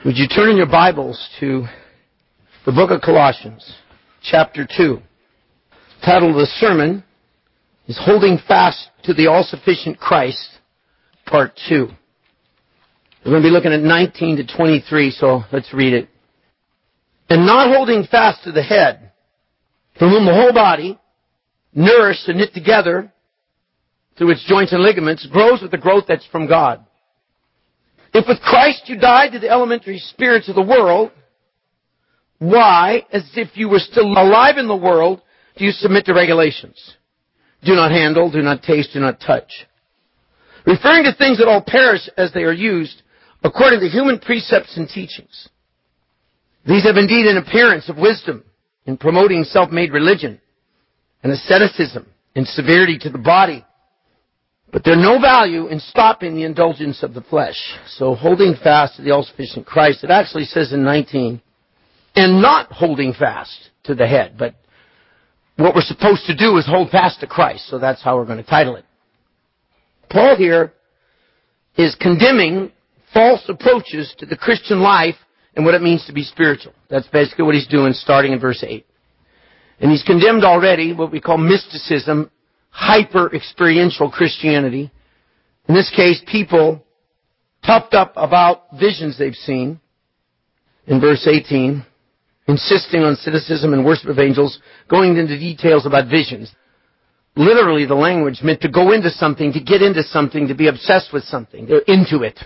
Would you turn in your Bibles to the book of Colossians, chapter 2. The title of the sermon is Holding Fast to the All-Sufficient Christ, part 2. We're going to be looking at 19 to 23, so let's read it. And not holding fast to the head, from whom the whole body, nourished and knit together through its joints and ligaments, grows with the growth that's from God. If with Christ you died to the elementary spirits of the world, why, as if you were still alive in the world, do you submit to regulations? Do not handle, do not taste, do not touch. Referring to things that all perish as they are used, according to human precepts and teachings. These have indeed an appearance of wisdom in promoting self-made religion and asceticism and severity to the body. But they're no value in stopping the indulgence of the flesh. So holding fast to the all-sufficient Christ, it actually says in 19, and not holding fast to the head. But what we're supposed to do is hold fast to Christ. So that's how we're going to title it. Paul here is condemning false approaches to the Christian life and what it means to be spiritual. That's basically what he's doing starting in verse 8. And he's condemned already what we call mysticism, hyper-experiential Christianity. In this case, people puffed up about visions they've seen. In verse 18, insisting on asceticism and worship of angels, going into details about visions. Literally, the language meant to go into something, to get into something, to be obsessed with something. They're into it.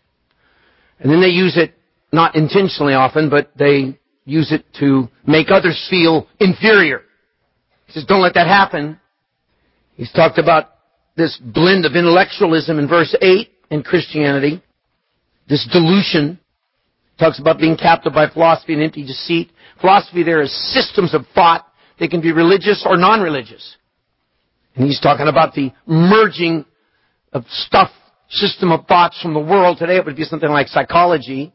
And then they use it, not intentionally often, but they use it to make others feel inferior. He says, don't let that happen. He's talked about this blend of intellectualism in verse 8 in Christianity. This delusion. Talks about being captive by philosophy and empty deceit. Philosophy there is systems of thought. They can be religious or non-religious. And he's talking about the merging of stuff, system of thoughts from the world. Today it would be something like psychology.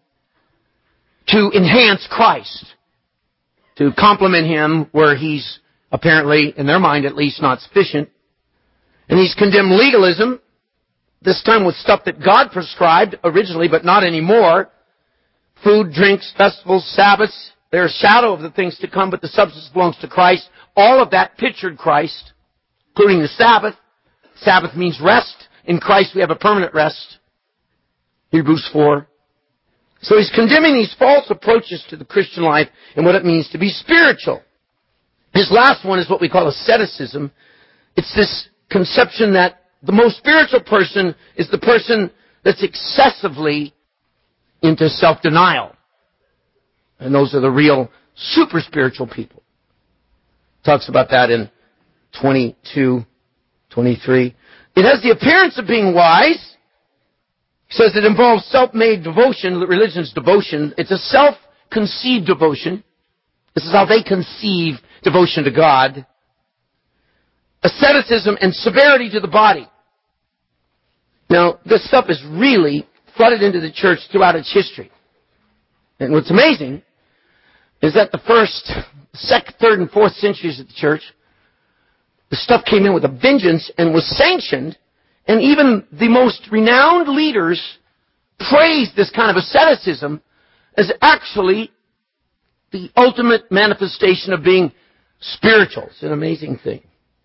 To enhance Christ. To complement Him where He's apparently, in their mind at least, not sufficient. And he's condemned legalism, this time with stuff that God prescribed originally, but not anymore. Food, drinks, festivals, Sabbaths. They're a shadow of the things to come, but the substance belongs to Christ. All of that pictured Christ, including the Sabbath. Sabbath means rest. In Christ we have a permanent rest. Hebrews 4. So he's condemning these false approaches to the Christian life and what it means to be spiritual. His last one is what we call asceticism. It's this conception that the most spiritual person is the person that's excessively into self-denial. And those are the real super spiritual people. Talks about that in 22, 23. It has the appearance of being wise. He says it involves self-made devotion. Religion's devotion. It's a self-conceived devotion. This is how they conceive devotion to God. Asceticism and severity to the body. Now, this stuff is really flooded into the church throughout its history. And what's amazing is that the first, second, third, and fourth centuries of the church, the stuff came in with a vengeance and was sanctioned, and even the most renowned leaders praised this kind of asceticism as actually the ultimate manifestation of being spiritual. It's an amazing thing.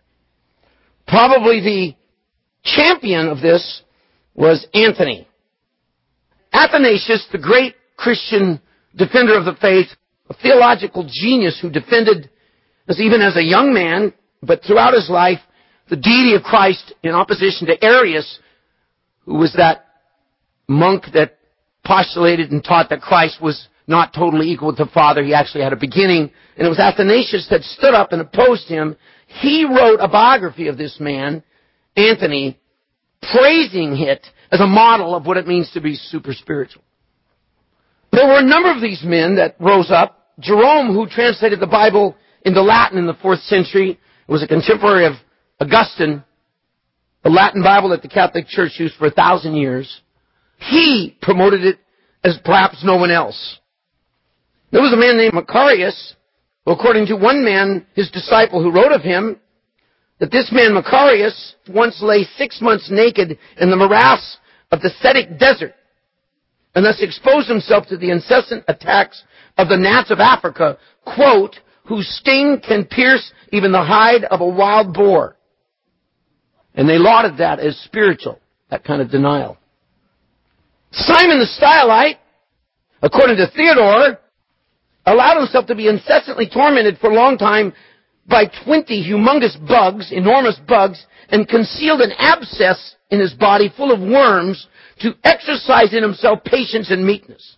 Probably the champion of this was Anthony. Athanasius, the great Christian defender of the faith, a theological genius who defended, even as a young man, but throughout his life, the deity of Christ in opposition to Arius, who was that monk that postulated and taught that Christ was not totally equal with the Father. He actually had a beginning. And it was Athanasius that stood up and opposed him. He wrote a biography of this man, Anthony, praising it as a model of what it means to be super spiritual. There were a number of these men that rose up. Jerome, who translated the Bible into Latin in the 4th century, was a contemporary of Augustine, the Latin Bible that the Catholic Church used for 1,000 years. He promoted it as perhaps no one else. There was a man named Macarius, who, according to one man, his disciple, who wrote of him, that this man Macarius once lay 6 months naked in the morass of the Cetic desert and thus exposed himself to the incessant attacks of the gnats of Africa, quote, whose sting can pierce even the hide of a wild boar. And they lauded that as spiritual, that kind of denial. Simon the Stylite, according to Theodore, allowed himself to be incessantly tormented for a long time by 20 humongous bugs, enormous bugs, and concealed an abscess in his body full of worms to exercise in himself patience and meekness.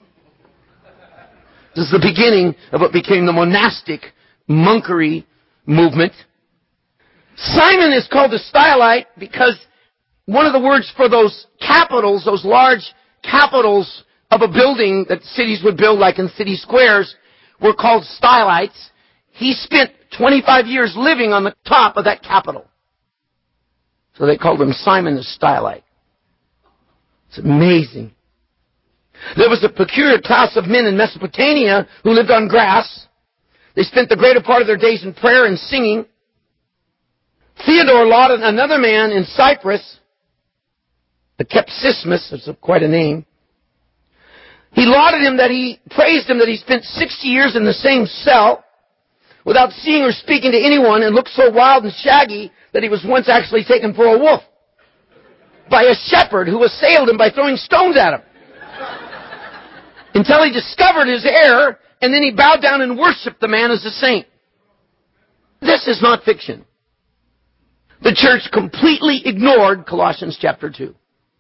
This is the beginning of what became the monastic monkery movement. Simon is called the Stylite because one of the words for those capitals, those large capitals of a building that cities would build like in city squares, were called stylites. He spent 25 years living on the top of that capital. So they called him Simon the Stylite. It's amazing. There was a peculiar class of men in Mesopotamia who lived on grass. They spent the greater part of their days in prayer and singing. Theodore lauded another man in Cyprus, the Kepsismus, that's quite a name. He lauded him praised him that he spent 60 years in the same cell without seeing or speaking to anyone and looked so wild and shaggy that he was once actually taken for a wolf by a shepherd who assailed him by throwing stones at him. Until he discovered his error, and then he bowed down and worshipped the man as a saint. This is not fiction. The church completely ignored Colossians chapter 2.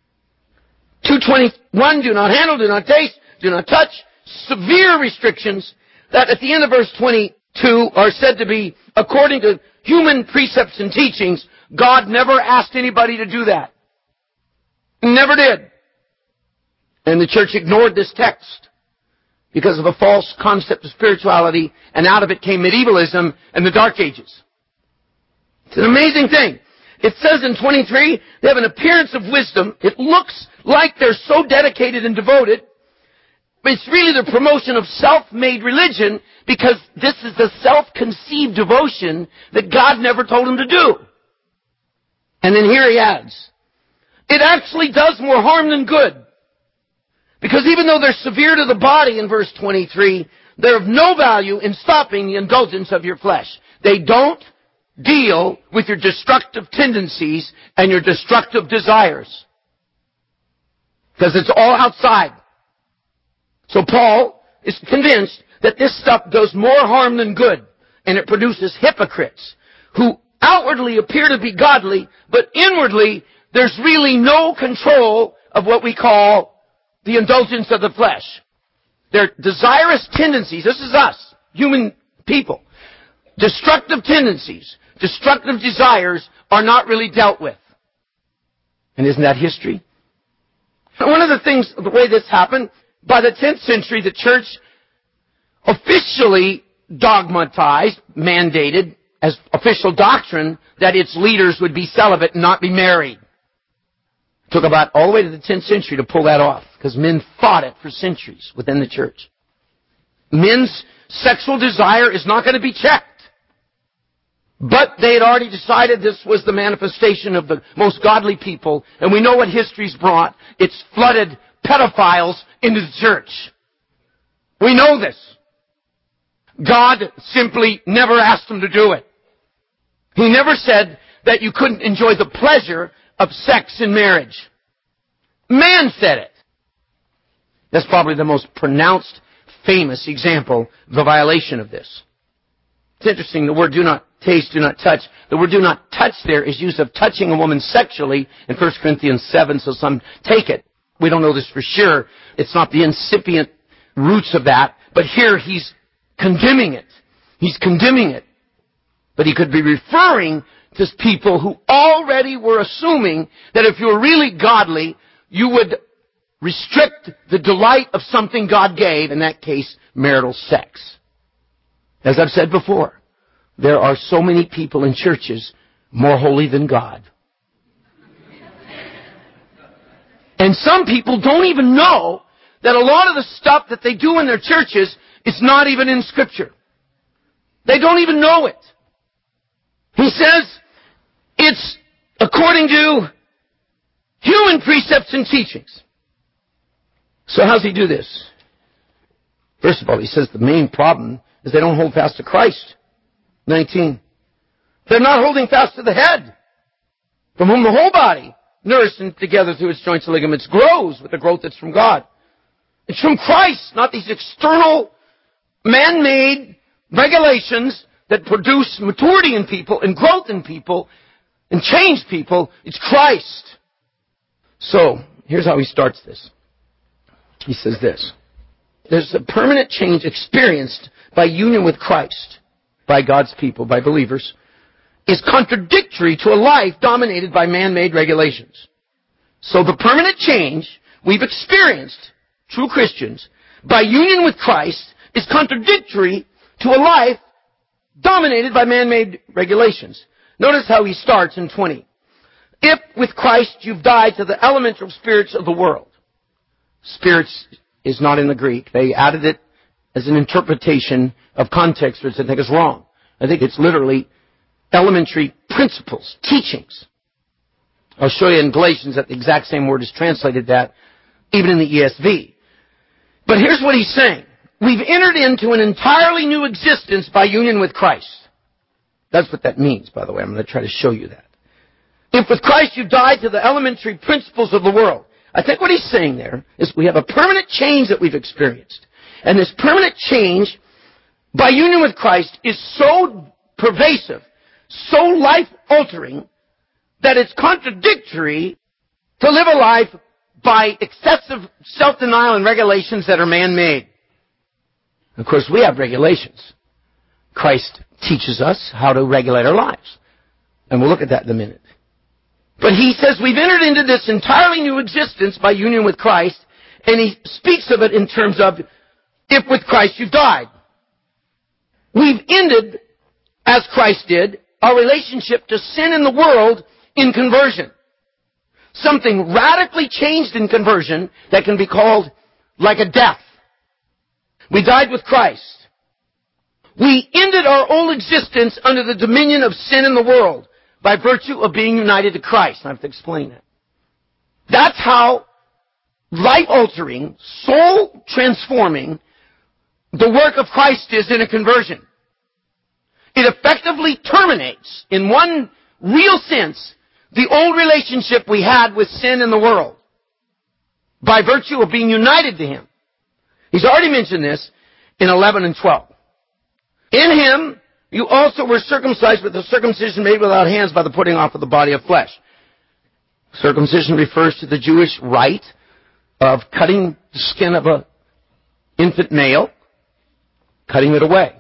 2:21, do not handle, do not taste, do not touch. Severe restrictions that at the end of verse 22 are said to be, according to human precepts and teachings, God never asked anybody to do that. Never did. And the church ignored this text because of a false concept of spirituality, and out of it came medievalism and the Dark Ages. It's an amazing thing. It says in 23, they have an appearance of wisdom. It looks like they're so dedicated and devoted, but it's really the promotion of self-made religion, because this is the self-conceived devotion that God never told them to do. And then here he adds, it actually does more harm than good. Because even though they're severe to the body in verse 23, they're of no value in stopping the indulgence of your flesh. They don't deal with your destructive tendencies and your destructive desires. Because it's all outside. So Paul is convinced that this stuff does more harm than good. And it produces hypocrites who outwardly appear to be godly, but inwardly there's really no control of what we call the indulgence of the flesh. Their desirous tendencies, this is us, human people. Destructive tendencies, destructive desires are not really dealt with. And isn't that history? One of the things, the way this happened, by the 10th century, the church officially dogmatized, mandated, as official doctrine, that its leaders would be celibate and not be married. It took about all the way to the 10th century to pull that off, because men fought it for centuries within the church. Men's sexual desire is not going to be checked. But they had already decided this was the manifestation of the most godly people, and we know what history's brought. It's flooded pedophiles into the church. We know this. God simply never asked them to do it. He never said that you couldn't enjoy the pleasure of sex in marriage. Man said it. That's probably the most pronounced, famous example of a violation of this. It's interesting, the word do not taste, do not touch. The word do not touch there is used of touching a woman sexually in 1 Corinthians 7, so some take it. We don't know this for sure. It's not the incipient roots of that, but here he's condemning it. He's condemning it. But he could be referring to people who already were assuming that if you were really godly, you would restrict the delight of something God gave, in that case, marital sex. As I've said before, there are so many people in churches more holy than God. And some people don't even know that a lot of the stuff that they do in their churches is not even in Scripture. They don't even know it. He says it's according to human precepts and teachings. So how does he do this? First of all, he says the main problem is they don't hold fast to Christ. 19. They're not holding fast to the head, from whom the whole body, nourished together through its joints and ligaments, grows with the growth that's from God. It's from Christ, not these external, man-made regulations that produce maturity in people and growth in people and change people. It's Christ. So, here's how he starts this. He says this. There's a permanent change experienced by union with Christ, by God's people, by believers, is contradictory to a life dominated by man-made regulations. So the permanent change we've experienced, true Christians, by union with Christ is contradictory to a life dominated by man-made regulations. Notice how he starts in 20. If with Christ you've died to the elemental spirits of the world. Spirits is not in the Greek. They added it as an interpretation of context, which I think is wrong. I think it's literally elementary principles, teachings. I'll show you in Galatians that the exact same word is translated that, even in the ESV. But here's what he's saying. We've entered into an entirely new existence by union with Christ. That's what that means, by the way. I'm going to try to show you that. If with Christ you died to the elementary principles of the world. I think what he's saying there is we have a permanent change that we've experienced. And this permanent change by union with Christ is so pervasive, so life-altering, that it's contradictory to live a life by excessive self-denial and regulations that are man-made. Of course, we have regulations. Christ teaches us how to regulate our lives. And we'll look at that in a minute. But he says we've entered into this entirely new existence by union with Christ, and he speaks of it in terms of, if with Christ you've died. We've ended, as Christ did, our relationship to sin in the world in conversion. Something radically changed in conversion that can be called like a death. We died with Christ. We ended our old existence under the dominion of sin in the world by virtue of being united to Christ. I have to explain that. That's how life-altering, soul-transforming the work of Christ is in a conversion. It effectively terminates, in one real sense, the old relationship we had with sin in the world by virtue of being united to Him. He's already mentioned this in 11 and 12. In Him, you also were circumcised with a circumcision made without hands by the putting off of the body of flesh. Circumcision refers to the Jewish rite of cutting the skin of an infant male, cutting it away.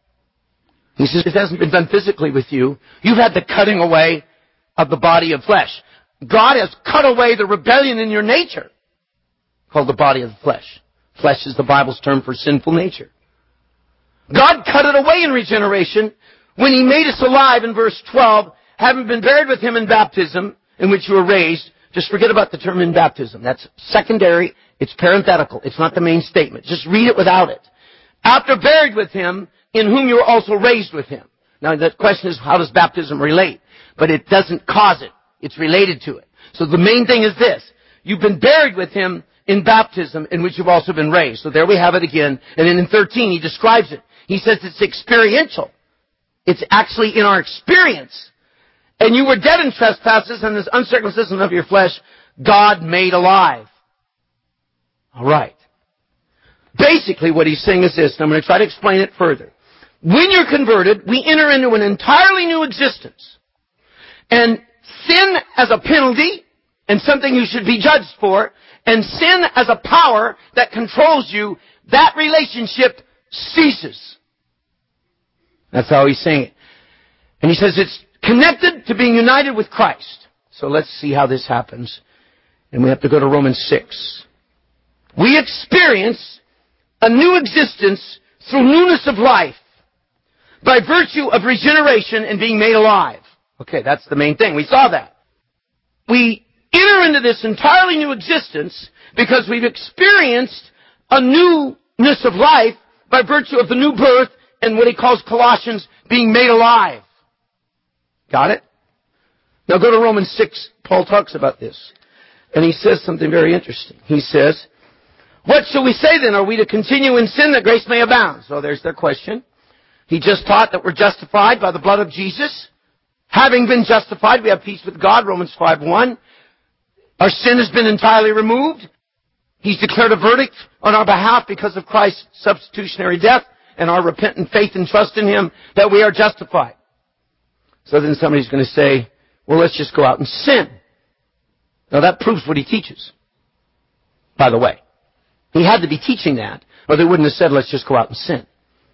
He says it hasn't been done physically with you. You've had the cutting away of the body of flesh. God has cut away the rebellion in your nature, called the body of the flesh. Flesh is the Bible's term for sinful nature. God cut it away in regeneration when He made us alive in verse 12, having been buried with Him in baptism, in which you were raised. Just forget about the term in baptism. That's secondary. It's parenthetical. It's not the main statement. Just read it without it. After buried with Him, in whom you were also raised with Him. Now the question is, how does baptism relate? But it doesn't cause it. It's related to it. So the main thing is this. You've been buried with Him in baptism, in which you've also been raised. So there we have it again. And then in 13, he describes it. He says it's experiential. It's actually in our experience. And you were dead in trespasses, and this uncircumcision of your flesh, God made alive. All right. Basically, what he's saying is this, and I'm going to try to explain it further. When you're converted, we enter into an entirely new existence. And sin as a penalty, and something you should be judged for, and sin as a power that controls you, that relationship ceases. That's how he's saying it. And he says it's connected to being united with Christ. So let's see how this happens. And we have to go to Romans 6. We experience a new existence through newness of life by virtue of regeneration and being made alive. Okay, that's the main thing. We saw that. We enter into this entirely new existence because we've experienced a newness of life by virtue of the new birth and what he calls Colossians being made alive. Got it? Now go to Romans 6. Paul talks about this. And he says something very interesting. He says, What shall we say then? Are we to continue in sin that grace may abound? So there's their question. He just taught that we're justified by the blood of Jesus. Having been justified, we have peace with God, Romans 5:1. Our sin has been entirely removed. He's declared a verdict on our behalf because of Christ's substitutionary death and our repentant faith and trust in Him that we are justified. So then somebody's going to say, well, let's just go out and sin. Now that proves what he teaches, by the way. He had to be teaching that, or they wouldn't have said, let's just go out and sin.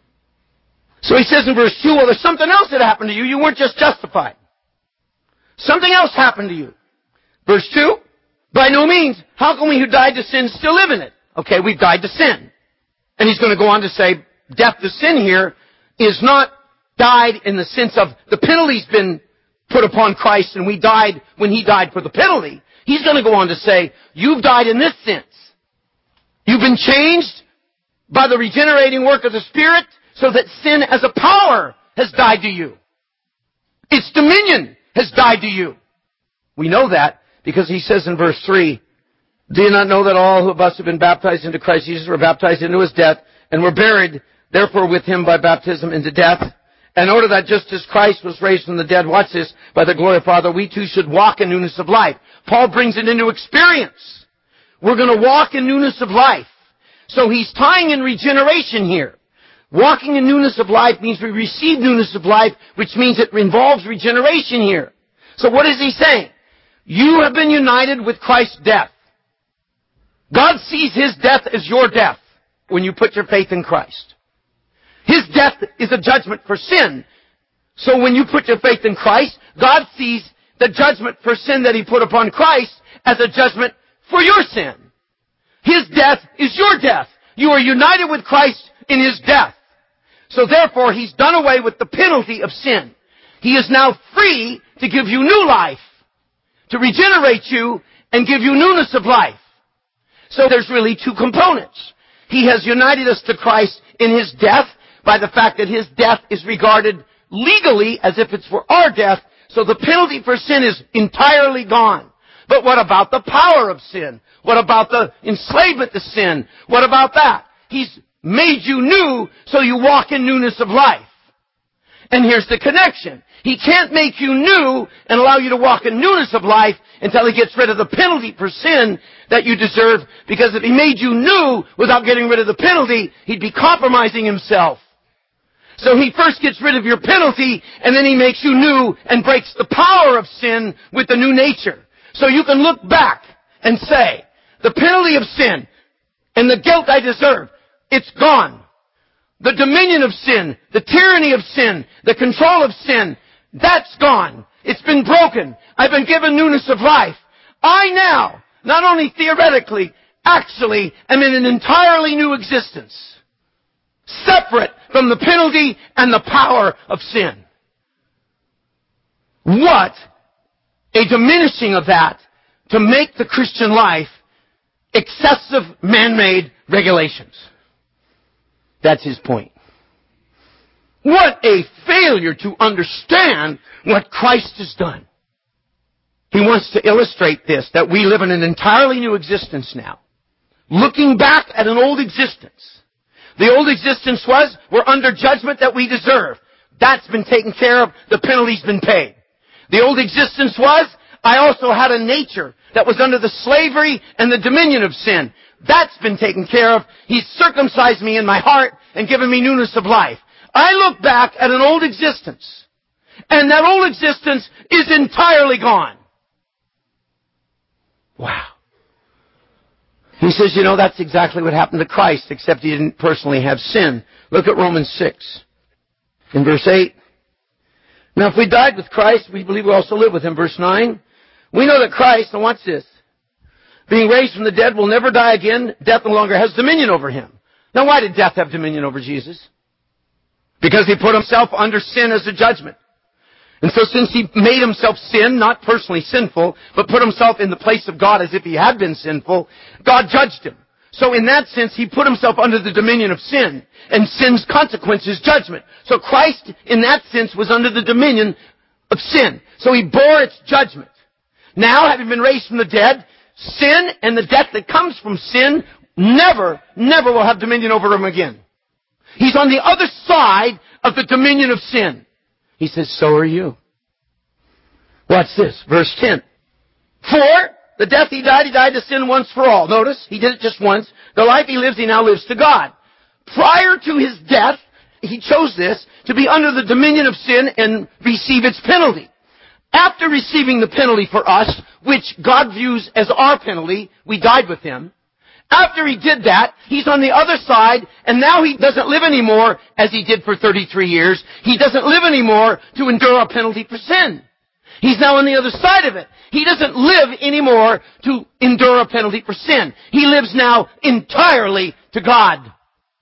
So he says in verse 2, well, there's something else that happened to you. You weren't just justified. Something else happened to you. Verse 2, by no means, how can we who died to sin still live in it? Okay, we've died to sin. And he's going to go on to say, death to sin here is not died in the sense of the penalty's been put upon Christ and we died when He died for the penalty. He's going to go on to say, you've died in this sense. You've been changed by the regenerating work of the Spirit so that sin as a power has died to you. Its dominion has died to you. We know that because he says in verse 3, do you not know that all of us have been baptized into Christ Jesus were baptized into His death and were buried therefore with Him by baptism into death? In order that just as Christ was raised from the dead, watch this, by the glory of Father, we too should walk in newness of life. Paul brings it into experience. We're going to walk in newness of life. So he's tying in regeneration here. Walking in newness of life means we receive newness of life, which means it involves regeneration here. So what is he saying? You have been united with Christ's death. God sees His death as your death when you put your faith in Christ. His death is a judgment for sin. So when you put your faith in Christ, God sees the judgment for sin that He put upon Christ as a judgment for your sin. His death is your death. You are united with Christ in His death. So therefore, He's done away with the penalty of sin. He is now free to give you new life, to regenerate you and give you newness of life. So there's really two components. He has united us to Christ in His death by the fact that His death is regarded legally as if it's for our death, so the penalty for sin is entirely gone. But what about the power of sin? What about the enslavement to sin? What about that? He's made you new so you walk in newness of life. And here's the connection. He can't make you new and allow you to walk in newness of life until He gets rid of the penalty for sin that you deserve, because if He made you new without getting rid of the penalty, He'd be compromising Himself. So He first gets rid of your penalty, and then He makes you new and breaks the power of sin with the new nature. So you can look back and say, the penalty of sin and the guilt I deserve, it's gone. The dominion of sin, the tyranny of sin, the control of sin, that's gone. It's been broken. I've been given newness of life. I now, not only theoretically, actually am in an entirely new existence, separate from the penalty and the power of sin. What a diminishing of that to make the Christian life excessive man-made regulations. That's his point. What a failure to understand what Christ has done. He wants to illustrate this, that we live in an entirely new existence now. Looking back at an old existence. The old existence was, we're under judgment that we deserve. That's been taken care of. The penalty's been paid. The old existence was, I also had a nature that was under the slavery and the dominion of sin. That's been taken care of. He's circumcised me in my heart and given me newness of life. I look back at an old existence, and that old existence is entirely gone. Wow. He says, that's exactly what happened to Christ, except He didn't personally have sin. Look at Romans 6. In verse 8. Now if we died with Christ, we believe we also live with Him. Verse 9. We know that Christ, and watch this, being raised from the dead, will never die again. Death no longer has dominion over Him. Now why did death have dominion over Jesus? Because He put Himself under sin as a judgment. And so since He made Himself sin, not personally sinful, but put Himself in the place of God as if He had been sinful, God judged Him. So in that sense, He put Himself under the dominion of sin. And sin's consequence is judgment. So Christ, in that sense, was under the dominion of sin. So He bore its judgment. Now, having been raised from the dead, sin and the death that comes from sin never will have dominion over him again. He's on the other side of the dominion of sin. He says, so are you. Watch this, verse 10. For the death he died to sin once for all. Notice, he did it just once. The life he lives, he now lives to God. Prior to his death, he chose this, to be under the dominion of sin and receive its penalty. After receiving the penalty for us, which God views as our penalty, we died with him. After he did that, he's on the other side, and now he doesn't live anymore as he did for 33 years. He doesn't live anymore to endure a penalty for sin. He's now on the other side of it. He doesn't live anymore to endure a penalty for sin. He lives now entirely to God.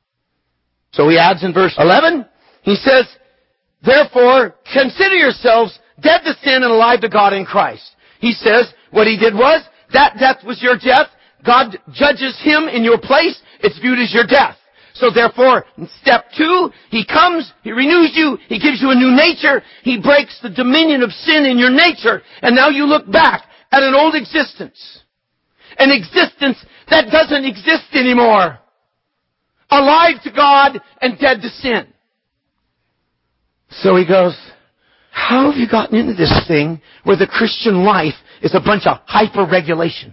So he adds in verse 11, he says, therefore, consider yourselves dead to sin and alive to God in Christ. He says, what he did was, that death was your death. God judges him in your place. It's viewed as your death. So therefore, in step 2, he comes, he renews you, he gives you a new nature, he breaks the dominion of sin in your nature, and now you look back at an old existence. An existence that doesn't exist anymore. Alive to God and dead to sin. So he goes, how have you gotten into this thing where the Christian life is a bunch of hyper-regulation?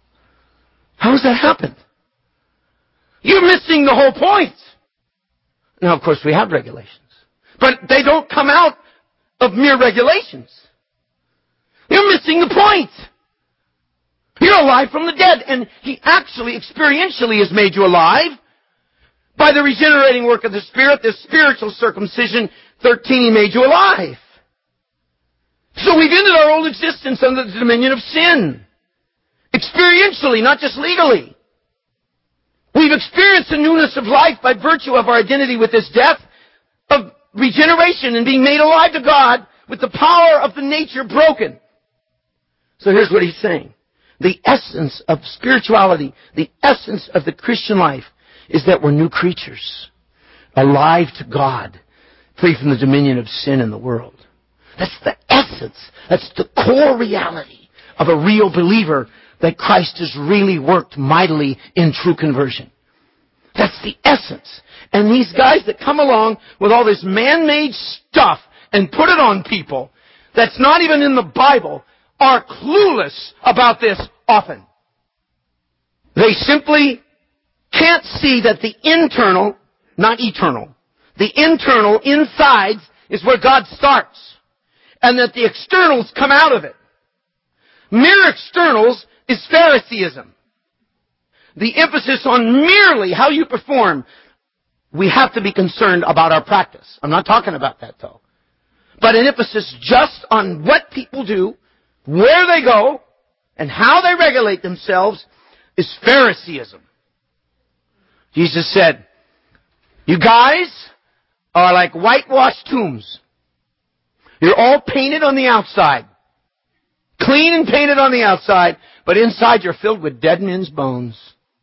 How has that happened? You're missing the whole point. Now, of course, we have regulations. But they don't come out of mere regulations. You're missing the point. You're alive from the dead. And he actually, experientially, has made you alive by the regenerating work of the Spirit, the spiritual circumcision. 13, he made you alive. So we've ended our old existence under the dominion of sin. Experientially, not just legally. We've experienced the newness of life by virtue of our identity with His death, of regeneration and being made alive to God with the power of the nature broken. So here's what he's saying. The essence of spirituality, the essence of the Christian life is that we're new creatures, alive to God, free from the dominion of sin in the world. That's the essence. That's the core reality of a real believer, that Christ has really worked mightily in true conversion. That's the essence. And these guys that come along with all this man-made stuff and put it on people that's not even in the Bible are clueless about this often. They simply can't see that the internal, not eternal, the internal, insides, is where God starts. And that the externals come out of it. Mere externals is Phariseeism. The emphasis on merely how you perform. We have to be concerned about our practice. I'm not talking about that though. But an emphasis just on what people do, where they go, and how they regulate themselves is Phariseeism. Jesus said, you guys are like whitewashed tombs. You're all painted on the outside. Clean and painted on the outside, but inside you're filled with dead men's bones.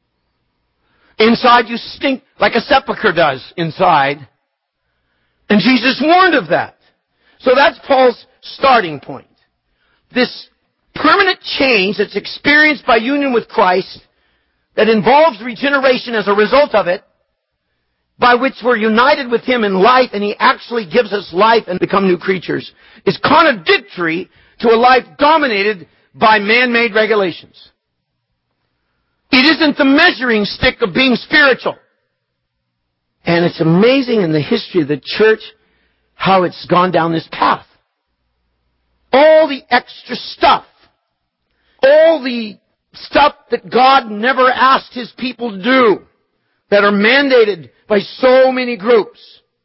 Inside you stink like a sepulcher does inside. And Jesus warned of that. So that's Paul's starting point. This permanent change that's experienced by union with Christ, that involves regeneration as a result of it, by which we're united with Him in life, and He actually gives us life and become new creatures, is contradictory to a life dominated by man-made regulations. It isn't the measuring stick of being spiritual. And it's amazing in the history of the church how it's gone down this path. All the extra stuff, all the stuff that God never asked His people to do, that are mandated by so many groups.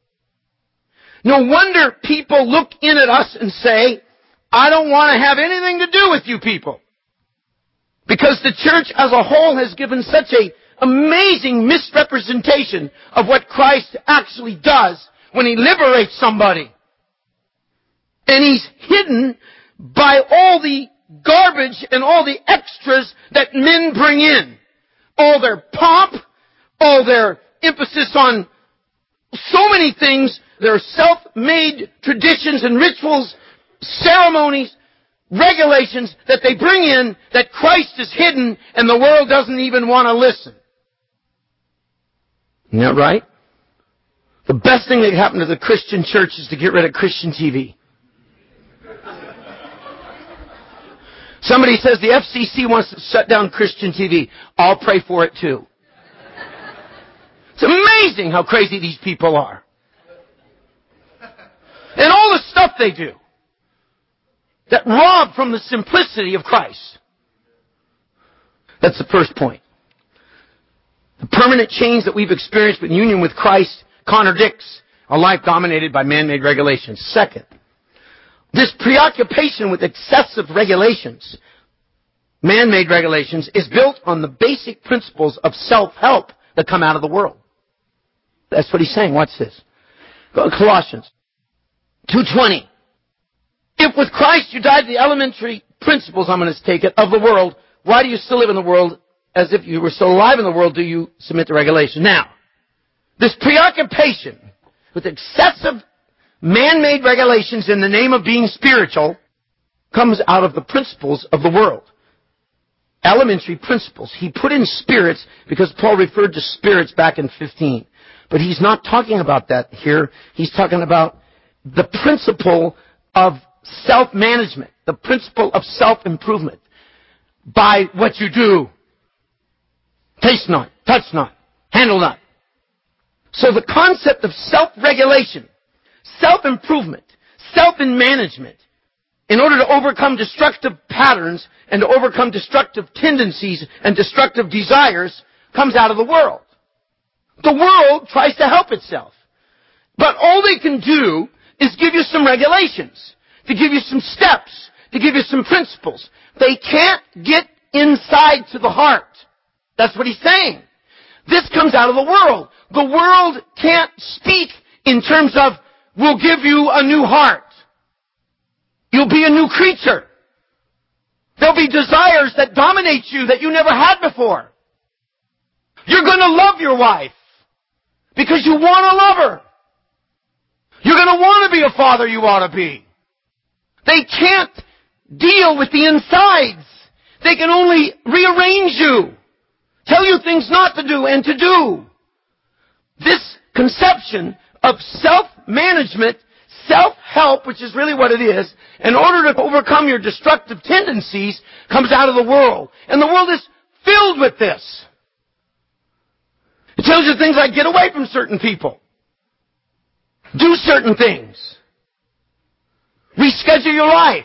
No wonder people look in at us and say, I don't want to have anything to do with you people. Because the church as a whole has given such an amazing misrepresentation of what Christ actually does when He liberates somebody. And He's hidden by all the garbage and all the extras that men bring in. All their pomp, all their emphasis on so many things, their self-made traditions and rituals, ceremonies, regulations that they bring in that Christ is hidden and the world doesn't even want to listen. Isn't that right? The best thing that could happen to the Christian church is to get rid of Christian TV. Somebody says the FCC wants to shut down Christian TV. I'll pray for it too. It's amazing how crazy these people are. And all the stuff they do that rob from the simplicity of Christ. That's the first point. The permanent change that we've experienced in union with Christ contradicts a life dominated by man-made regulations. Second, this preoccupation with excessive regulations, man-made regulations, is built on the basic principles of self-help that come out of the world. That's what he's saying. Watch this. Go to Colossians 2:20. If with Christ you died to the elementary principles, I'm going to take it, of the world, why do you still live in the world as if you were still alive in the world? Do you submit to regulation? Now, this preoccupation with excessive man-made regulations in the name of being spiritual comes out of the principles of the world. Elementary principles. He put in spirits because Paul referred to spirits back in 15. But he's not talking about that here. He's talking about the principle of self-management, the principle of self-improvement. By what you do, taste not, touch not, handle not. So the concept of self-regulation, self-improvement, self-management, in order to overcome destructive patterns and to overcome destructive tendencies and destructive desires, comes out of the world. The world tries to help itself. But all they can do is give you some regulations, to give you some steps, to give you some principles. They can't get inside to the heart. That's what he's saying. This comes out of the world. The world can't speak in terms of, we'll give you a new heart. You'll be a new creature. There'll be desires that dominate you that you never had before. You're going to love your wife because you want to love her. You're going to want to be a father you ought to be. They can't deal with the insides. They can only rearrange you, tell you things not to do and to do. This conception of self-management, self-help, which is really what it is, in order to overcome your destructive tendencies, comes out of the world. And the world is filled with this. It tells you things like get away from certain people. Do certain things. Reschedule your life.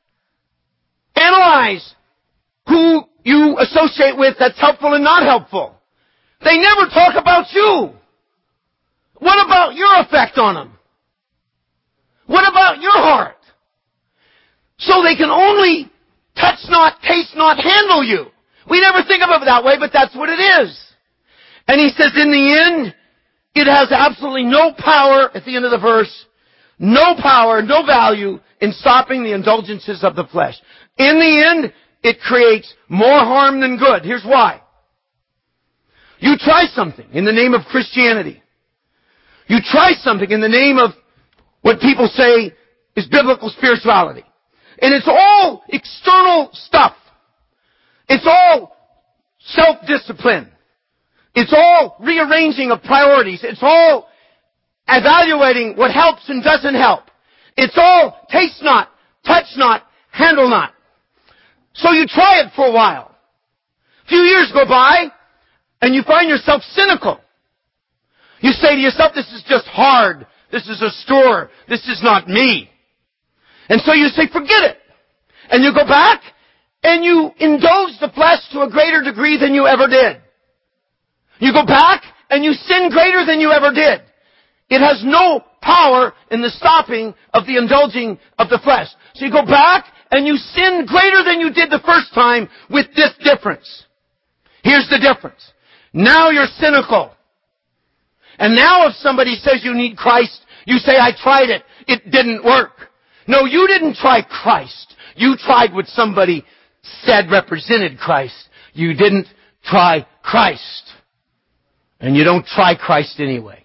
Analyze who you associate with that's helpful and not helpful. They never talk about you. What about your effect on them? What about your heart? So they can only touch not, taste not, handle you. We never think of it that way, but that's what it is. And he says in the end, it has absolutely no power, at the end of the verse, no power, no value in stopping the indulgences of the flesh. In the end, it creates more harm than good. Here's why. You try something in the name of Christianity. You try something in the name of what people say is biblical spirituality. And it's all external stuff. It's all self-discipline. It's all rearranging of priorities. It's all evaluating what helps and doesn't help. It's all taste not, touch not, handle not. So you try it for a while. A few years go by, and you find yourself cynical. You say to yourself, this is just hard. This is a store. This is not me. And so you say, forget it. And you go back, and you indulge the flesh to a greater degree than you ever did. You go back, and you sin greater than you ever did. It has no power in the stopping of the indulging of the flesh. So you go back, and you sin greater than you did the first time with this difference. Here's the difference. Now you're cynical. And now if somebody says you need Christ, you say, I tried it. It didn't work. No, you didn't try Christ. You tried what somebody said represented Christ. You didn't try Christ. And you don't try Christ anyway.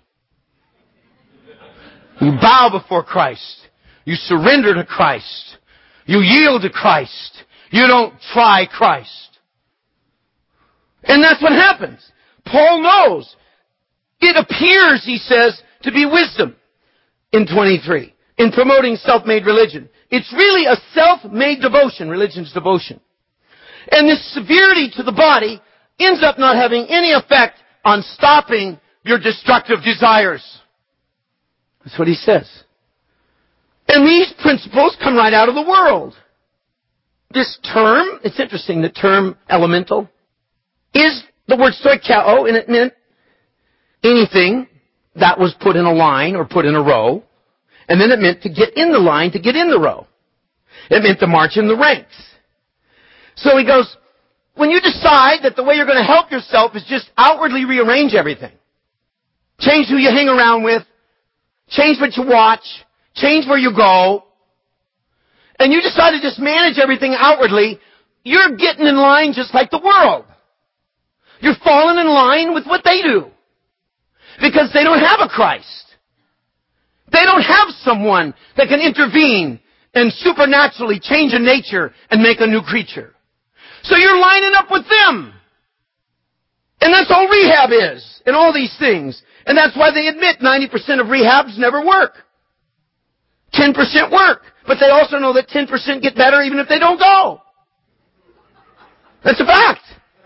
You bow before Christ. You surrender to Christ. You yield to Christ. You don't try Christ. And that's what happens. Paul knows It appears, he says, to be wisdom in 23, in promoting self-made religion. It's really a self-made devotion. Religion's devotion. And this severity to the body ends up not having any effect on stopping your destructive desires. That's what he says. And these principles come right out of the world. This term, it's interesting, the term elemental, is the word stoikao, and it meant anything that was put in a line or put in a row. And then it meant to get in the line, to get in the row. It meant to march in the ranks. So he goes, when you decide that the way you're going to help yourself is just outwardly rearrange everything, change who you hang around with, change what you watch, change where you go, and you decide to just manage everything outwardly, you're getting in line just like the world. You're falling in line with what they do. Because they don't have a Christ. They don't have someone that can intervene and supernaturally change a nature and make a new creature. So you're lining up with them. And that's all rehab is, and all these things. And that's why they admit 90% of rehabs never work. 10% work. But they also know that 10% get better even if they don't go. That's a fact.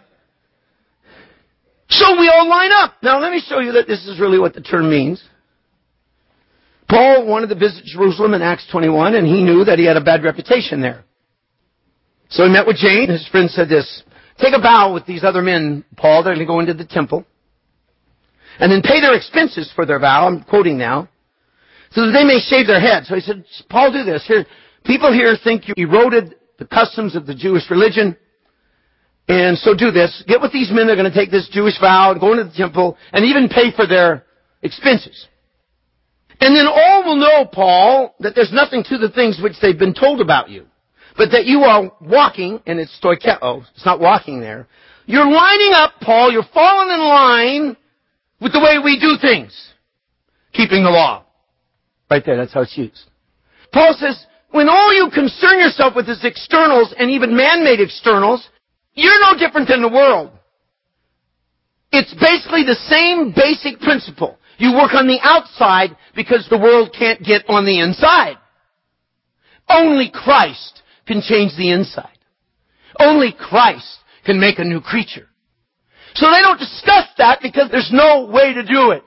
So we all line up. Now let me show you that this is really what the term means. Paul wanted to visit Jerusalem in Acts 21, and he knew that he had a bad reputation there. So he met with James. His friend said this, take a vow with these other men, Paul. They're going to go into the temple. And then pay their expenses for their vow. I'm quoting now. So that they may shave their heads. So he said, Paul, do this. Here, people here think you eroded the customs of the Jewish religion. And so do this. Get with these men. They're going to take this Jewish vow and go into the temple and even pay for their expenses. And then all will know, Paul, that there's nothing to the things which they've been told about you. But that you are walking, and it's stoikeo, it's not walking there. You're lining up, Paul, you're falling in line with the way we do things. Keeping the law. Right there, that's how it's used. Paul says, when all you concern yourself with is externals, and even man-made externals, you're no different than the world. It's basically the same basic principle. You work on the outside because the world can't get on the inside. Only Christ can change the inside. Only Christ can make a new creature. So they don't discuss that because there's no way to do it.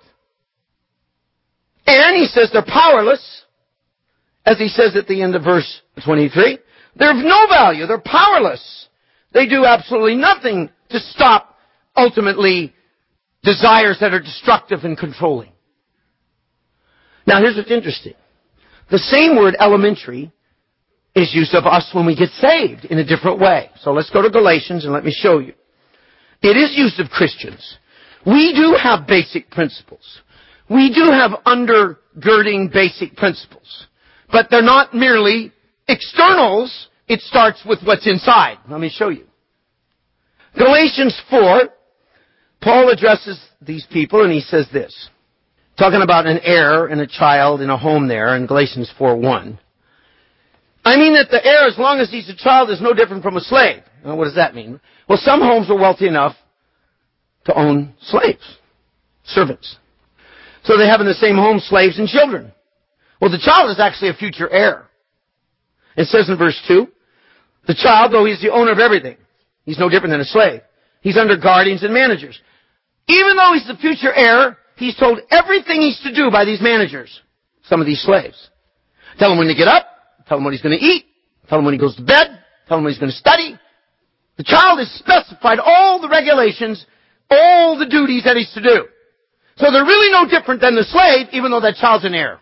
And he says they're powerless, as he says at the end of verse 23. They're of no value. They're powerless. They do absolutely nothing to stop, ultimately, desires that are destructive and controlling. Now here's what's interesting. The same word elementary is used of us when we get saved in a different way. So let's go to Galatians and let me show you. It is used of Christians. We do have basic principles. We do have undergirding basic principles. But they're not merely externals. It starts with what's inside. Let me show you. Galatians 4, Paul addresses these people and he says this. Talking about an heir and a child in a home there in Galatians 4:1. I mean that the heir, as long as he's a child, is no different from a slave. Well, what does that mean? Well, some homes are wealthy enough to own slaves, servants. So they have in the same home slaves and children. Well, the child is actually a future heir. It says in verse 2, the child, though he's the owner of everything, he's no different than a slave. He's under guardians and managers. Even though he's the future heir, he's told everything he's to do by these managers, some of these slaves. Tell him when to get up, tell him what he's going to eat, tell him when he goes to bed, tell him what he's going to study. The child is specified all the regulations, all the duties that he's to do. So they're really no different than the slave, even though that child's an heir.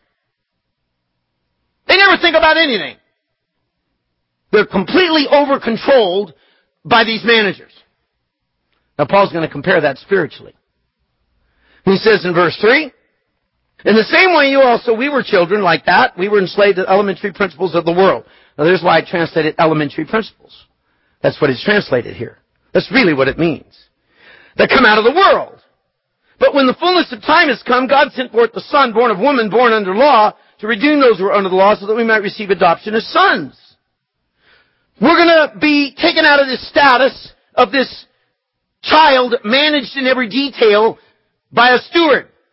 They never think about anything. They're completely over-controlled by these managers. Now Paul's going to compare that spiritually. He says in verse 3, in the same way you also, we were children like that. We were enslaved to elementary principles of the world. Now there's why I translated elementary principles. That's what it's translated here. That's really what it means. That come out of the world. But when the fullness of time has come, God sent forth the Son, born of woman, born under law, to redeem those who are under the law so that we might receive adoption as sons. We're going to be taken out of this status of this child managed in every detail by a steward.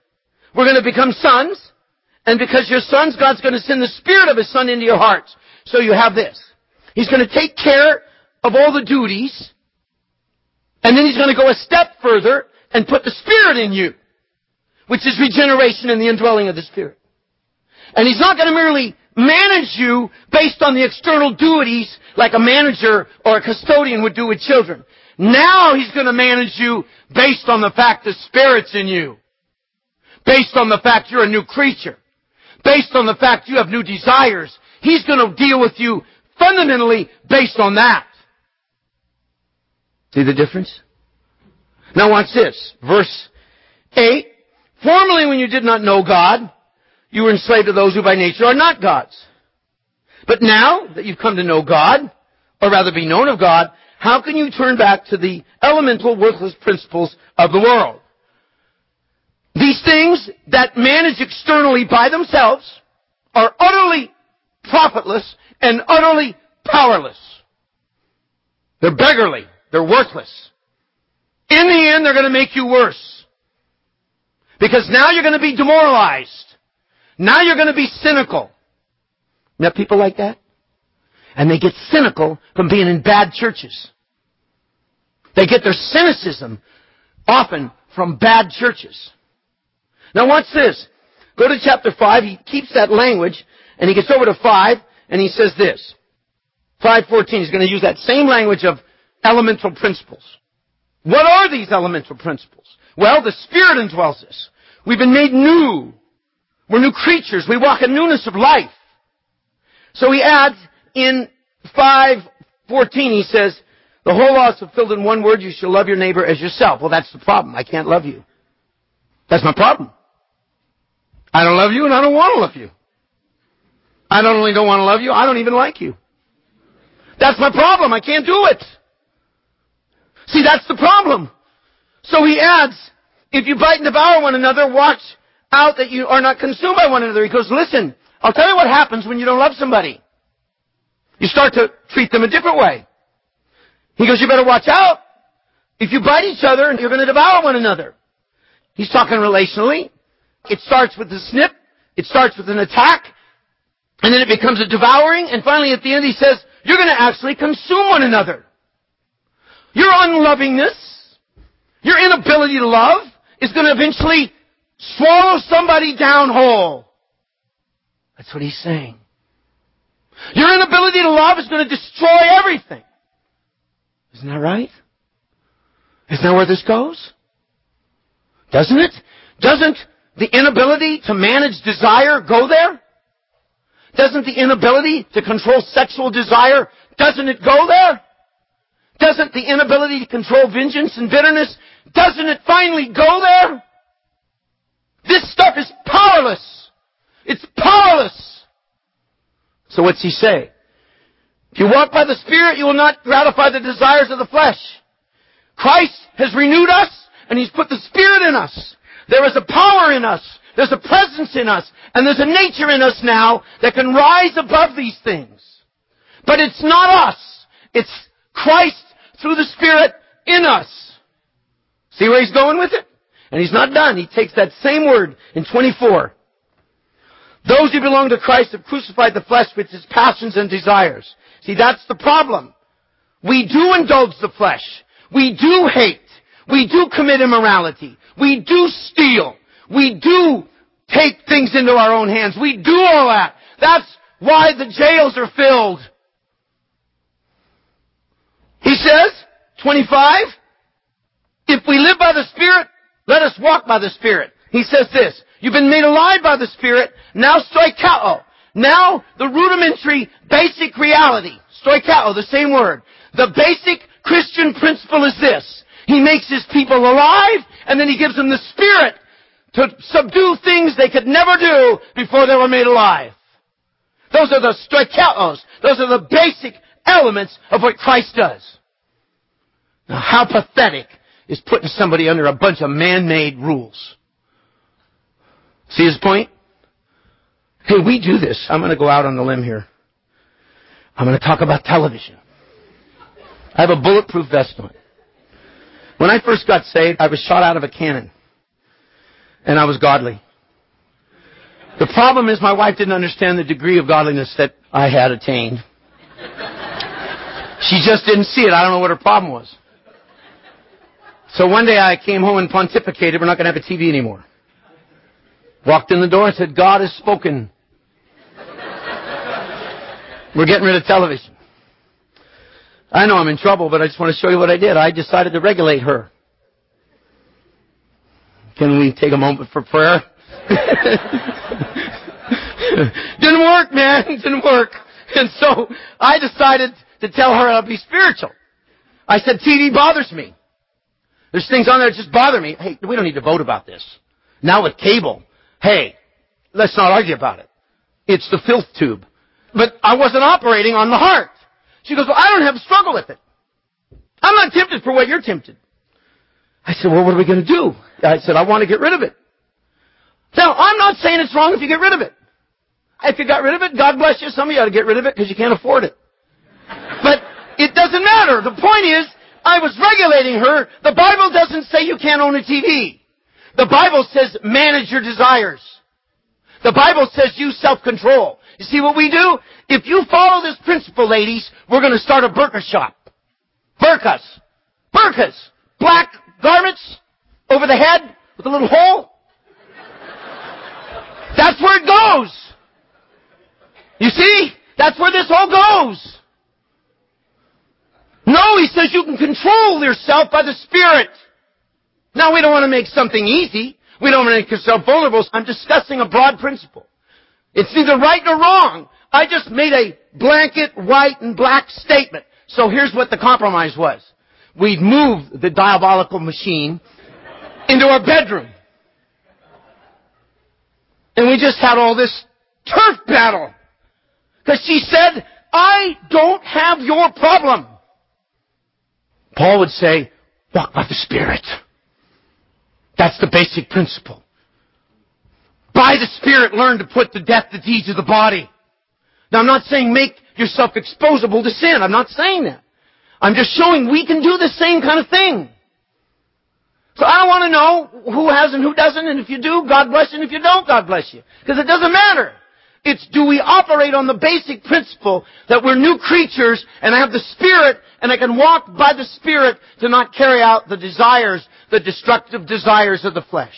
we're going to become sons. And because you're sons, God's going to send the Spirit of His Son into your hearts. So you have this. He's going to take care of all the duties. And then He's going to go a step further and put the Spirit in you, which is regeneration and the indwelling of the Spirit. And He's not going to merely manage you based on the external duties like a manager or a custodian would do with children. Now He's going to manage you based on the fact the Spirit's in you. Based on the fact you're a new creature. Based on the fact you have new desires. He's going to deal with you fundamentally based on that. See the difference? Now watch this. Verse 8. Formerly when you did not know God, you were enslaved to those who by nature are not gods. But now that you've come to know God, or rather be known of God, how can you turn back to the elemental, worthless principles of the world? These things that manage externally by themselves are utterly profitless and utterly powerless. They're beggarly. They're worthless. In the end, they're going to make you worse. Because now you're going to be demoralized. Now you're going to be cynical. Met people like that? And they get cynical from being in bad churches. They get their cynicism often from bad churches. Now watch this. Go to chapter 5. He keeps that language, and he gets over to 5, and he says this. 5:14. He's going to use that same language of elemental principles. What are these elemental principles? Well, the Spirit indwells us. We've been made new. We're new creatures. We walk in newness of life. So he adds in 5:14, he says, the whole law is fulfilled in one word, you shall love your neighbor as yourself. Well, that's the problem. I can't love you. That's my problem. I don't love you and I don't want to love you. I not only don't want to love you, I don't even like you. That's my problem. I can't do it. See, that's the problem. So he adds, if you bite and devour one another, watch out that you are not consumed by one another. He goes, listen, I'll tell you what happens when you don't love somebody. You start to treat them a different way. He goes, you better watch out. If you bite each other, you're going to devour one another. He's talking relationally. It starts with a snip. It starts with an attack. And then it becomes a devouring. And finally at the end he says, you're going to actually consume one another. Your unlovingness, your inability to love, is going to eventually swallow somebody down whole. That's what he's saying. Your inability to love is going to destroy everything. Isn't that right? Isn't that where this goes? Doesn't it? Doesn't the inability to manage desire go there? Doesn't the inability to control sexual desire, doesn't it go there? Doesn't the inability to control vengeance and bitterness, doesn't it finally go there? This stuff is powerless. It's powerless. So what's he say? If you walk by the Spirit, you will not gratify the desires of the flesh. Christ has renewed us, and He's put the Spirit in us. There is a power in us. There's a presence in us. And there's a nature in us now that can rise above these things. But it's not us. It's Christ through the Spirit in us. See where he's going with it? And he's not done. He takes that same word in 24. Those who belong to Christ have crucified the flesh with its passions and desires. See, that's the problem. We do indulge the flesh. We do hate. We do commit immorality. We do steal. We do take things into our own hands. We do all that. That's why the jails are filled. He says, 25, if we live by the Spirit, let us walk by the Spirit. He says this, you've been made alive by the Spirit, now stoikao. Now the rudimentary, basic reality, stoikao, the same word. The basic Christian principle is this. He makes His people alive, and then He gives them the Spirit to subdue things they could never do before they were made alive. Those are the stoikaos. Those are the basic elements of what Christ does. Now, how pathetic is putting somebody under a bunch of man-made rules. See his point? Hey, we do this. I'm going to go out on the limb here. I'm going to talk about television. I have a bulletproof vest on. When I first got saved, I was shot out of a cannon. And I was godly. The problem is my wife didn't understand the degree of godliness that I had attained. She just didn't see it. I don't know what her problem was. So one day I came home and pontificated, we're not going to have a TV anymore. Walked in the door and said, God has spoken. We're getting rid of television. I know I'm in trouble, but I just want to show you what I did. I decided to regulate her. Can we take a moment for prayer? Didn't work, man. Didn't work. And so I decided to tell her I'll be spiritual. I said, TV bothers me. There's things on there that just bother me. Hey, we don't need to vote about this. Now with cable, hey, let's not argue about it. It's the filth tube. But I wasn't operating on the heart. She goes, well, I don't have a struggle with it. I'm not tempted for what you're tempted. I said, well, what are we going to do? I said, I want to get rid of it. Now, I'm not saying it's wrong if you get rid of it. If you got rid of it, God bless you. Some of you ought to get rid of it because you can't afford it. But it doesn't matter. The point is, I was regulating her. The Bible doesn't say you can't own a TV. The Bible says manage your desires. The Bible says use self-control. You see what we do? If you follow this principle, ladies, we're going to start a burqa shop. Burqas. Burqas. Black garments over the head with a little hole. That's where it goes. You see? That's where this all goes. No, he says you can control yourself by the Spirit. Now, we don't want to make something easy. We don't want to make yourself vulnerable. I'm discussing a broad principle. It's neither right nor wrong. I just made a blanket white and black statement. So here's what the compromise was. We'd moved the diabolical machine into our bedroom. And we just had all this turf battle. Because she said, I don't have your problem. Paul would say, walk by the Spirit. That's the basic principle. By the Spirit, learn to put to death the deeds of the body. Now, I'm not saying make yourself exposable to sin. I'm not saying that. I'm just showing we can do the same kind of thing. So I want to know who has and who doesn't, and if you do, God bless you, and if you don't, God bless you. Because it doesn't matter. It's do we operate on the basic principle that we're new creatures, and I have the Spirit, and I can walk by the Spirit to not carry out the desires, the destructive desires of the flesh.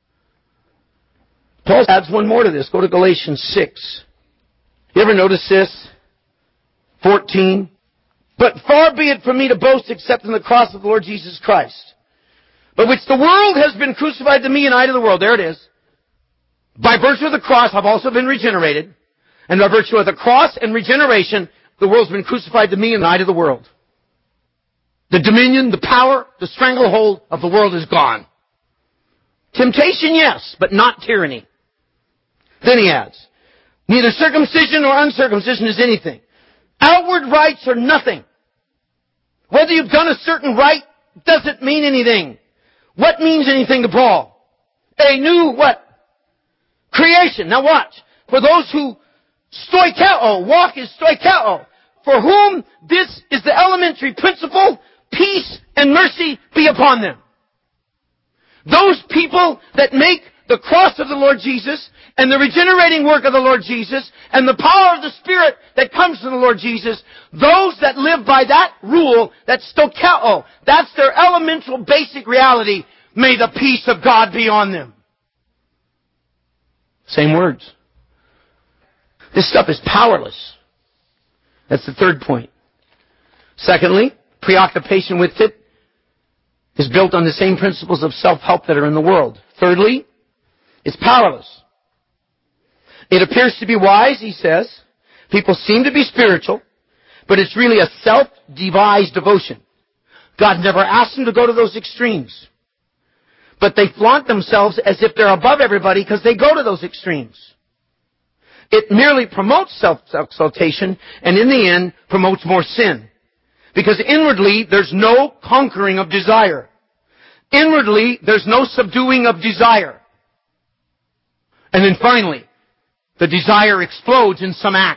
Paul adds one more to this. Go to Galatians 6. You ever notice this? 14. But far be it from me to boast except in the cross of the Lord Jesus Christ, by which the world has been crucified to me and I to the world. There it is. By virtue of the cross, I've also been regenerated. And by virtue of the cross and regeneration, the world's been crucified to me and I to the world. The dominion, the power, the stranglehold of the world is gone. Temptation, yes, but not tyranny. Then he adds, neither circumcision nor uncircumcision is anything. Outward rites are nothing. Whether you've done a certain rite doesn't mean anything. What means anything to Paul? A new what? Creation. Now watch. For those who stoikao, walk is stoikao, for whom this is the elementary principle, peace and mercy be upon them. Those people that make the cross of the Lord Jesus and the regenerating work of the Lord Jesus and the power of the Spirit that comes from the Lord Jesus, those that live by that rule, that stoikao, that's their elemental basic reality, may the peace of God be on them. Same words. This stuff is powerless. That's the third point. Secondly, preoccupation with it is built on the same principles of self-help that are in the world. Thirdly, it's powerless. It appears to be wise, he says. People seem to be spiritual, but it's really a self-devised devotion. God never asked them to go to those extremes. But they flaunt themselves as if they're above everybody because they go to those extremes. It merely promotes self-exaltation and in the end promotes more sin. Because inwardly there's no conquering of desire. Inwardly there's no subduing of desire. And then finally, the desire explodes in some act.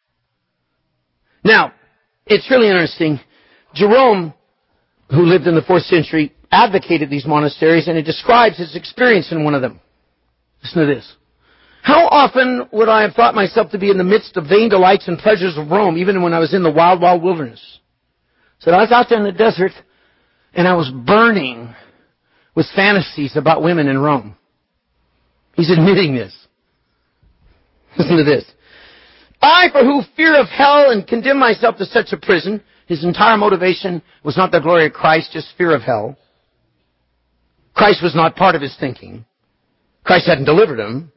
Now, it's really interesting. Jerome, who lived in the 4th century, advocated these monasteries, and he describes his experience in one of them. Listen to this. How often would I have thought myself to be in the midst of vain delights and pleasures of Rome, even when I was in the wild, wild wilderness? So I was out there in the desert, and I was burning with fantasies about women in Rome. He's admitting this. Listen to this. I, for who fear of hell and condemn myself to such a prison, his entire motivation was not the glory of Christ, just fear of hell. Christ was not part of his thinking. Christ hadn't delivered him.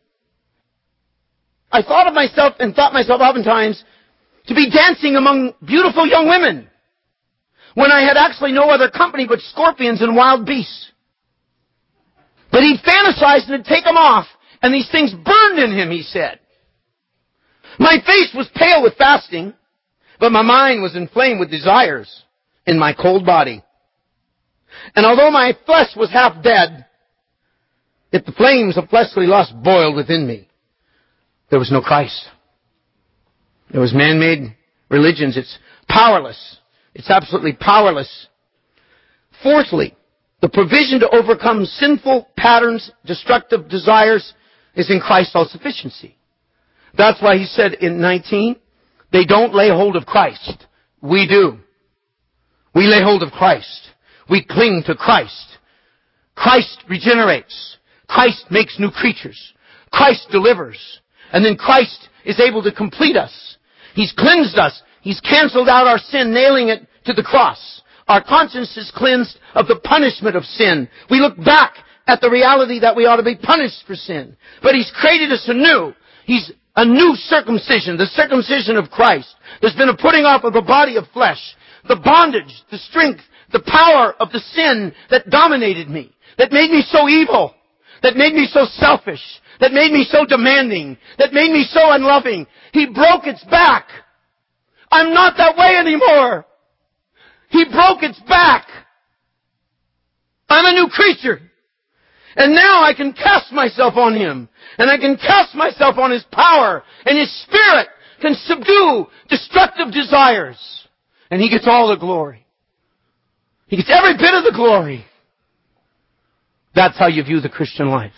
I thought of myself and thought myself oftentimes to be dancing among beautiful young women when I had actually no other company but scorpions and wild beasts. But he'd fantasized and had taken them off, and these things burned in him, he said. My face was pale with fasting, but my mind was inflamed with desires in my cold body. And although my flesh was half dead, yet the flames of fleshly lust boiled within me. There was no Christ. There was man-made religions. It's powerless. It's absolutely powerless. Fourthly, the provision to overcome sinful patterns, destructive desires, is in Christ's all-sufficiency. That's why he said in 19, they don't lay hold of Christ. We do. We lay hold of Christ. We cling to Christ. Christ regenerates. Christ makes new creatures. Christ delivers. And then Christ is able to complete us. He's cleansed us. He's canceled out our sin, nailing it to the cross. Our conscience is cleansed of the punishment of sin. We look back at the reality that we ought to be punished for sin. But He's created us anew. He's a new circumcision, the circumcision of Christ. There's been a putting off of the body of flesh, the bondage, the strength, the power of the sin that dominated me, that made me so evil, that made me so selfish, that made me so demanding, that made me so unloving. He broke its back. I'm not that way anymore. He broke its back. I'm a new creature. And now I can cast myself on Him. And I can cast myself on His power. And His Spirit can subdue destructive desires. And He gets all the glory. He gets every bit of the glory. That's how you view the Christian life.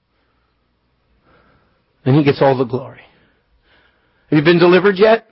And He gets all the glory. Have you been delivered yet?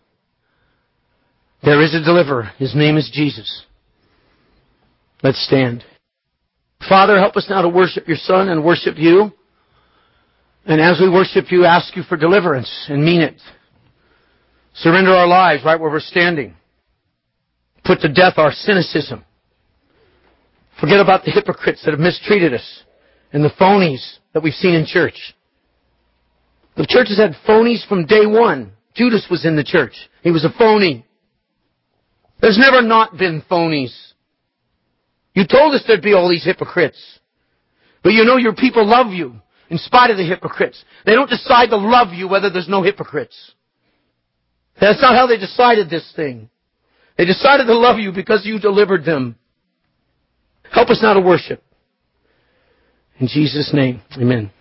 There is a deliverer. His name is Jesus. Let's stand. Father, help us now to worship Your Son and worship You. And as we worship You, ask You for deliverance and mean it. Surrender our lives right where we're standing. Put to death our cynicism. Forget about the hypocrites that have mistreated us and the phonies that we've seen in church. The church has had phonies from day one. Judas was in the church. He was a phony. There's never not been phonies. You told us there'd be all these hypocrites. But you know Your people love You in spite of the hypocrites. They don't decide to love You whether there's no hypocrites. That's not how they decided this thing. They decided to love You because You delivered them. Help us now to worship. In Jesus' name, amen.